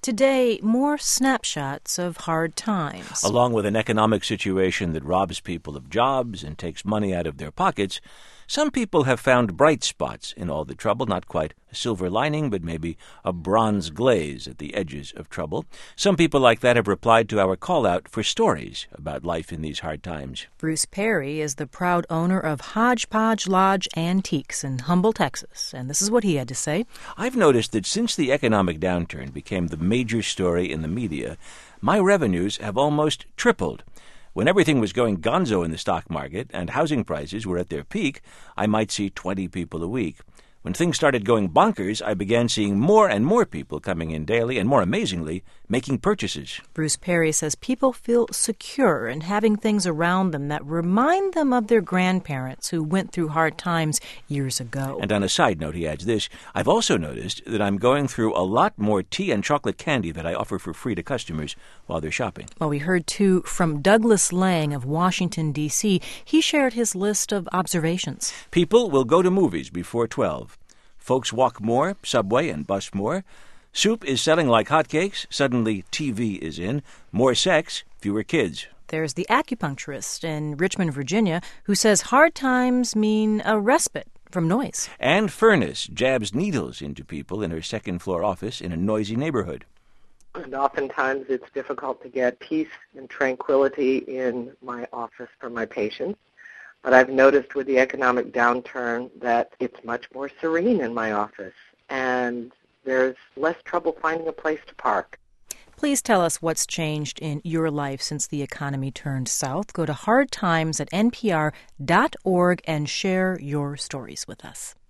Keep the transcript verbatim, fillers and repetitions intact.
Today, more snapshots of hard times. Along with an economic situation that robs people of jobs and takes money out of their pockets, some people have found bright spots in all the trouble, not quite a silver lining, but maybe a bronze glaze at the edges of trouble. Some people like that have replied to our call-out for stories about life in these hard times. Bruce Perry is the proud owner of Hodgepodge Lodge Antiques in Humble, Texas, and this is what he had to say. I've noticed that since the economic downturn became the major story in the media, my revenues have almost tripled. When everything was going gonzo in the stock market and housing prices were at their peak, I might see twenty people a week. When things started going bonkers, I began seeing more and more people coming in daily and, more amazingly, making purchases. Bruce Perry says people feel secure in having things around them that remind them of their grandparents who went through hard times years ago. And on a side note, he adds this, I've also noticed that I'm going through a lot more tea and chocolate candy that I offer for free to customers while they're shopping. Well, we heard, too, from Douglas Lang of Washington, D C He shared his list of observations. People will go to movies before twelve. Folks walk more, subway and bus more. Soup is selling like hotcakes. Suddenly T V is in. More sex, fewer kids. There's the acupuncturist in Richmond, Virginia, who says hard times mean a respite from noise. And Furnace jabs needles into people in her second-floor office in a noisy neighborhood. And oftentimes it's difficult to get peace and tranquility in my office for my patients. But I've noticed with the economic downturn that it's much more serene in my office, and there's less trouble finding a place to park. Please tell us what's changed in your life since the economy turned south. Go to hard times at N P R dot org and share your stories with us.